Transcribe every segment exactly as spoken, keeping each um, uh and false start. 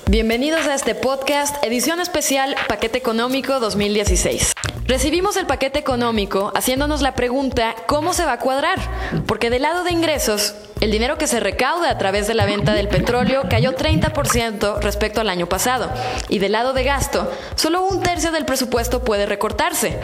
Bienvenidos a este podcast, edición especial Paquete Económico dos mil dieciséis. Recibimos el paquete económico haciéndonos la pregunta ¿cómo se va a cuadrar? Porque del lado de ingresos, el dinero que se recauda a través de la venta del petróleo cayó treinta por ciento respecto al año pasado. Y del lado de gasto, solo un tercio del presupuesto puede recortarse.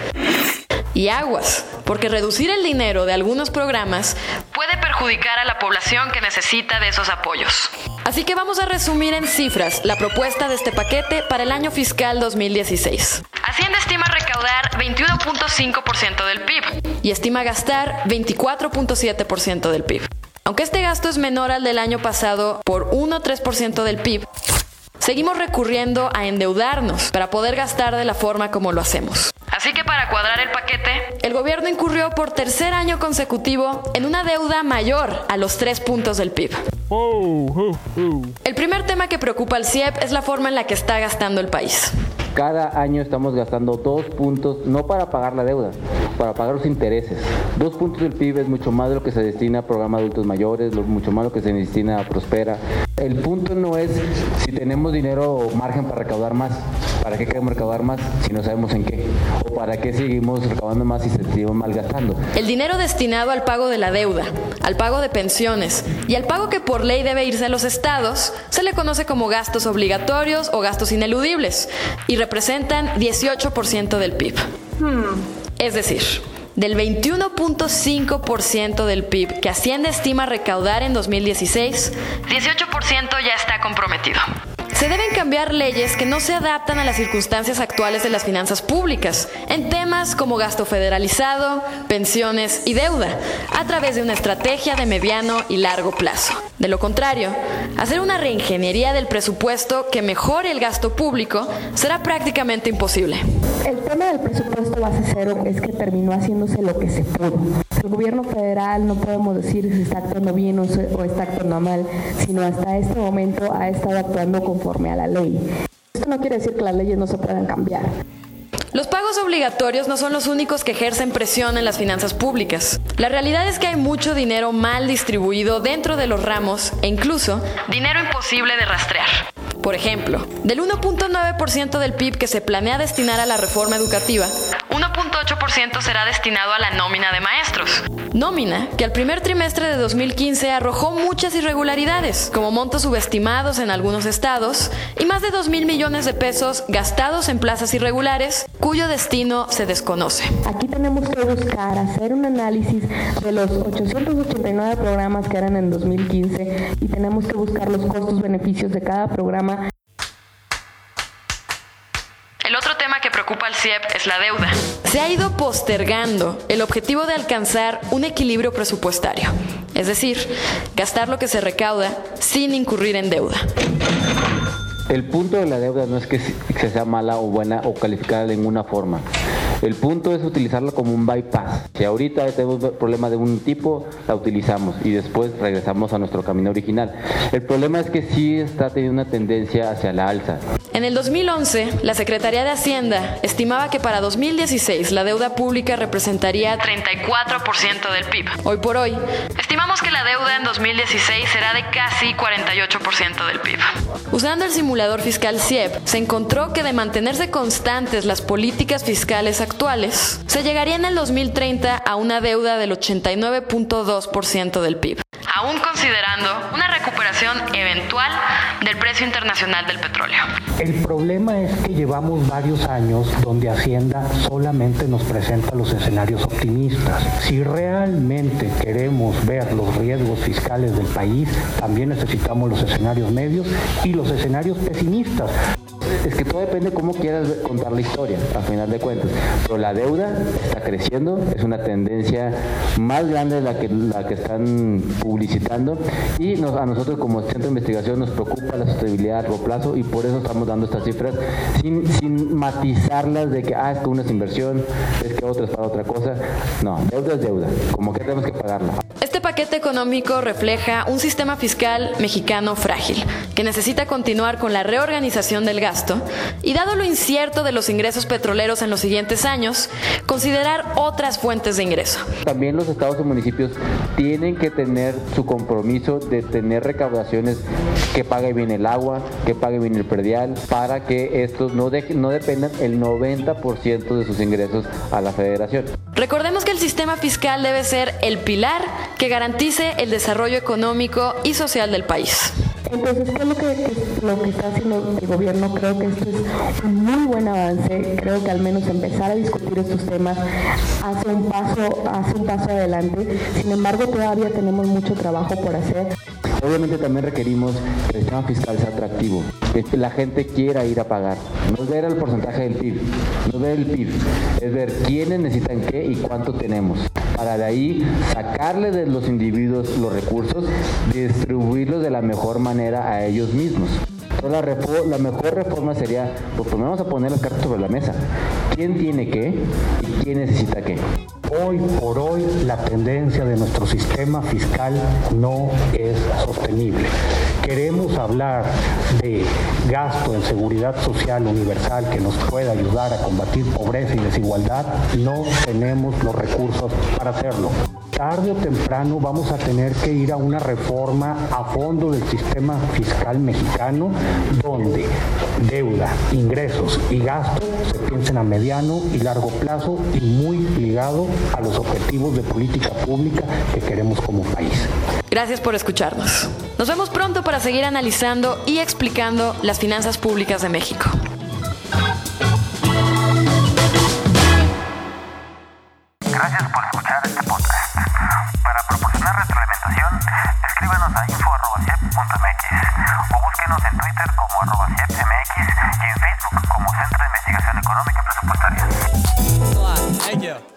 Y aguas, porque reducir el dinero de algunos programas puede perjudicar a la población que necesita de esos apoyos. Así que vamos a resumir en cifras la propuesta de este paquete para el año fiscal dos mil dieciséis. Hacienda estima recaudar veintiuno punto cinco por ciento del P I B y estima gastar veinticuatro punto siete por ciento del P I B. Aunque este gasto es menor al del año pasado por uno punto tres por ciento del P I B, seguimos recurriendo a endeudarnos para poder gastar de la forma como lo hacemos. Así que para cuadrar el paquete, el gobierno incurrió por tercer año consecutivo en una deuda mayor a los tres puntos del P I B. Oh, oh, oh. El primer tema que preocupa al C I E P es la forma en la que está gastando el país. Cada año estamos gastando dos puntos, no para pagar la deuda, para pagar los intereses. Dos puntos del P I B es mucho más de lo que se destina a programa de adultos mayores, mucho más de lo que se destina a Prospera. El punto no es si tenemos dinero o margen para recaudar más. ¿Para qué queremos recaudar más si no sabemos en qué? ¿O para qué seguimos recaudando más si se seguimos malgastando? El dinero destinado al pago de la deuda, al pago de pensiones y al pago que por ley debe irse a los estados se le conoce como gastos obligatorios o gastos ineludibles y representan dieciocho por ciento del P I B. Hmm. Es decir, del veintiuno punto cinco por ciento del P I B que Hacienda estima recaudar en dos mil dieciséis, dieciocho por ciento ya está comprometido. Se deben cambiar leyes que no se adaptan a las circunstancias actuales de las finanzas públicas, en temas como gasto federalizado, pensiones y deuda, a través de una estrategia de mediano y largo plazo. De lo contrario, hacer una reingeniería del presupuesto que mejore el gasto público será prácticamente imposible. El tema del presupuesto base cero es que terminó haciéndose lo que se pudo. El gobierno federal no podemos decir si está actuando bien o, se, o está actuando mal, sino hasta este momento ha estado actuando conforme a la ley. Esto no quiere decir que las leyes no se puedan cambiar. Los pagos obligatorios no son los únicos que ejercen presión en las finanzas públicas. La realidad es que hay mucho dinero mal distribuido dentro de los ramos e incluso dinero imposible de rastrear. Por ejemplo, del uno punto nueve por ciento del P I B que se planea destinar a la reforma educativa, uno punto ocho por ciento será destinado a la nómina de maestros. Nómina que al primer trimestre de dos mil quince arrojó muchas irregularidades, como montos subestimados en algunos estados y más de dos mil millones de pesos gastados en plazas irregulares, cuyo destino se desconoce. Aquí tenemos que buscar hacer un análisis de los ochocientos ochenta y nueve programas que eran en dos mil quince y tenemos que buscar los costos-beneficios de cada programa. El otro tema que preocupa al C I E P es la deuda. Se ha ido postergando el objetivo de alcanzar un equilibrio presupuestario, es decir, gastar lo que se recauda sin incurrir en deuda. El punto de la deuda no es que sea mala o buena o calificada de ninguna forma. El punto es utilizarla como un bypass. Si ahorita tenemos problemas de un tipo, la utilizamos y después regresamos a nuestro camino original. El problema es que sí está teniendo una tendencia hacia la alza. En el dos mil once, la Secretaría de Hacienda estimaba que para dos mil dieciséis la deuda pública representaría treinta y cuatro por ciento del P I B. Hoy por hoy, estimamos que la deuda en dos mil dieciséis será de casi cuarenta y ocho por ciento del P I B. Usando el simulador fiscal C I E P, se encontró que de mantenerse constantes las políticas fiscales actuales, se llegaría en el dos mil treinta a una deuda del ochenta y nueve punto dos por ciento del P I B, aún considerando una recuperación eventual del precio internacional del petróleo. El problema es que llevamos varios años donde Hacienda solamente nos presenta los escenarios optimistas. Si realmente queremos ver los riesgos fiscales del país, también necesitamos los escenarios medios y los escenarios pesimistas. Es que todo depende cómo quieras contar la historia, a final de cuentas. Pero la deuda está creciendo, es una tendencia más grande de la que, la que están publicitando y nos, a nosotros como centro de investigación nos preocupa la sostenibilidad a largo plazo y por eso estamos dando estas cifras sin, sin matizarlas de que ah, es que una es inversión, es que otra es para otra cosa. No, deuda es deuda, como que tenemos que pagarla. Este paquete económico refleja un sistema fiscal mexicano frágil, que necesita continuar con la reorganización del gasto gasto y, dado lo incierto de los ingresos petroleros en los siguientes años, considerar otras fuentes de ingreso. También los estados y municipios tienen que tener su compromiso de tener recaudaciones que pague bien el agua, que pague bien el predial, para que estos no, de, no dependan el noventa por ciento de sus ingresos a la federación. Recordemos que el sistema fiscal debe ser el pilar que garantice el desarrollo económico y social del país. Entonces, ¿qué es lo que, que, lo que está haciendo el gobierno? Creo que esto es un muy buen avance. Creo que al menos empezar a discutir estos temas hace un paso, hace un paso adelante. Sin embargo, todavía tenemos mucho trabajo por hacer. Obviamente también requerimos que el sistema fiscal sea atractivo, que la gente quiera ir a pagar. No es ver el porcentaje del P I B, no es ver el P I B, es ver quiénes necesitan qué y cuánto tenemos. Para de ahí sacarle de los individuos los recursos, distribuirlos de la mejor manera a ellos mismos. La, refor- la mejor reforma sería, pues primero vamos a poner las cartas sobre la mesa. ¿Quién tiene qué y quién necesita qué? Hoy por hoy la tendencia de nuestro sistema fiscal no es sostenible. Queremos hablar de gasto en seguridad social universal que nos pueda ayudar a combatir pobreza y desigualdad. No tenemos los recursos para hacerlo. Tarde o temprano vamos a tener que ir a una reforma a fondo del sistema fiscal mexicano, donde deuda, ingresos y gastos se piensen a mediano y largo plazo y muy ligado a los objetivos de política pública que queremos como país. Gracias por escucharnos. Nos vemos pronto para seguir analizando y explicando las finanzas públicas de México. Gracias por escuchar este podcast. Para proporcionar retroalimentación, escríbanos a info arroba ciep punto m x o búsquenos en Twitter como arroba ciepmx y en Facebook como Centro de Investigación Económica y Presupuestaria.